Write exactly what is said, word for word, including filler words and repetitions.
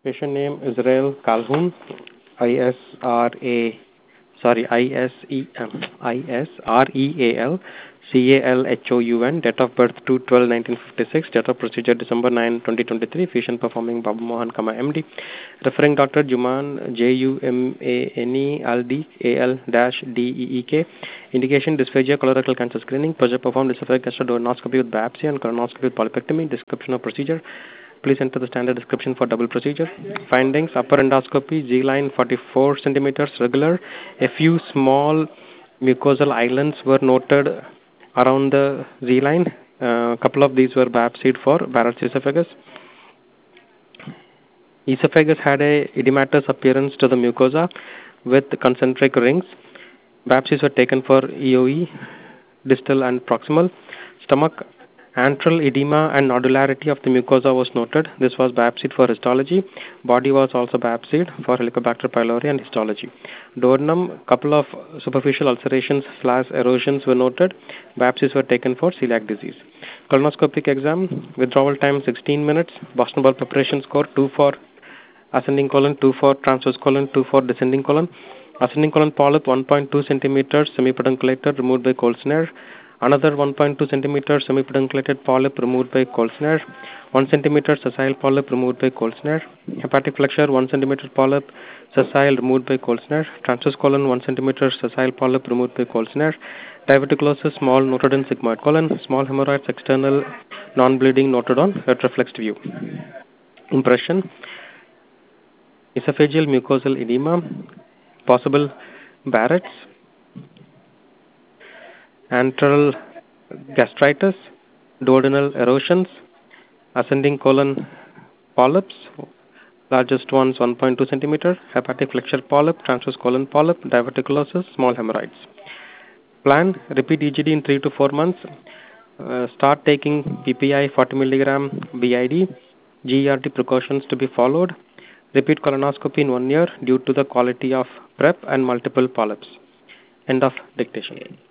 Patient name Israel Calhoun, I S R A, sorry, I S E M, I S R E A L C A L H O U N, date of birth two twelve nineteen fifty-six, date of procedure December ninth twenty twenty-three, physician performing Babu Mohan, comma, M D, referring doctor Juman, J U M A N E L D A L dash D E E K, indication dysphagia, colorectal cancer screening, project performed esophageal gastroduodenoscopy with biopsy and colonoscopy with polypectomy, description of procedure. Please enter the standard description for double procedure. Findings: upper endoscopy, G line forty-four centimeters regular. A few small mucosal islands were noted around the Z line. A couple of these were biopsied for Barrett's esophagus. Esophagus had a edematous appearance to the mucosa with concentric rings. Biopsies were taken for E O E, distal and proximal. Stomach, antral edema and nodularity of the mucosa was noted. This was biopsied for histology. Body was also biopsied for Helicobacter pylori and histology. Duodenum, couple of superficial ulcerations slash erosions were noted. Biopsies were taken for celiac disease. Colonoscopic exam, withdrawal time sixteen minutes. Boston ball preparation score two for ascending colon, two for transverse colon, two for descending colon. Ascending colon polyp one point two centimeters, semipedunculated, removed by Cold-Snare. Another one point two centimeters semipedunculated polyp removed by Cold-Snare. one centimeter sessile polyp removed by Cold-Snare. Hepatic flexure one centimeter polyp sessile removed by Cold-Snare. Transverse colon one centimeter sessile polyp removed by Cold-Snare. Diverticulosis small noted in sigmoid colon. Small hemorrhoids external non-bleeding noted on retroflexed view. Impression: esophageal mucosal edema, possible Barrett's, antral gastritis, duodenal erosions, ascending colon polyps, largest ones one point two centimeter, hepatic flexure polyp, transverse colon polyp, diverticulosis, small hemorrhoids. Plan: repeat E G D in three to four months. Uh, start taking P P I forty milligram B I D. G E R D precautions to be followed. Repeat colonoscopy in one year due to the quality of prep and multiple polyps. End of dictation.